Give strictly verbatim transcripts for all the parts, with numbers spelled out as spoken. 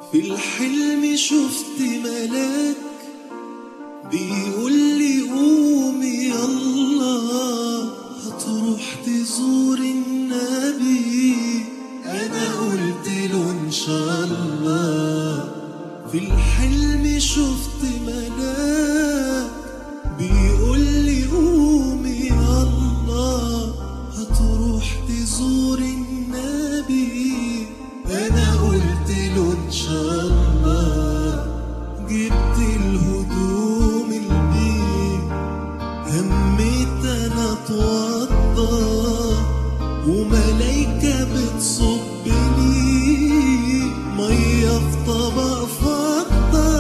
في الحلم شفت ملاك بيقولي قومي يلا هتروح تزور النبي. انا قلت له ان شاء الله. في الحلم شفت ملاك بيقولي قومي يلا هتروح تزور النبي. انا قلت له ان شاء الله. جبت الهدوم البيت هميت انا اتوضى وملايكة بتصب لي مية في طبق فضة.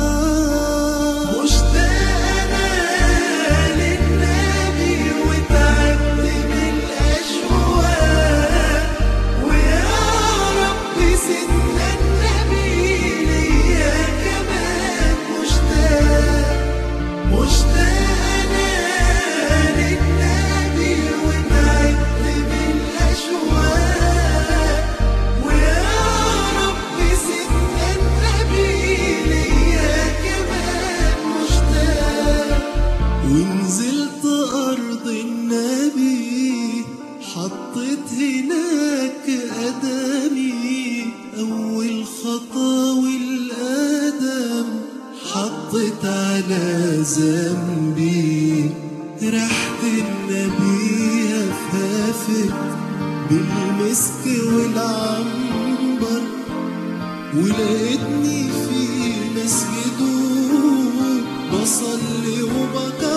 مشتاق انا للنبي وتعبت من الاشواق ويا رب سيدنا النبي ليا كمان مشتاق. مشتاق انا للنبي وتعبت من الاشواق ويا رب سيدنا النبي ليا كمان مشتاق. ونزلت ارض النبي حطيت هناك قدمي اول خطاوي الادم حطيت على ذنبي. ريحة النبي هفافت بالمسك والعنبر ولقيتني في مسجده بصلي وبكبر.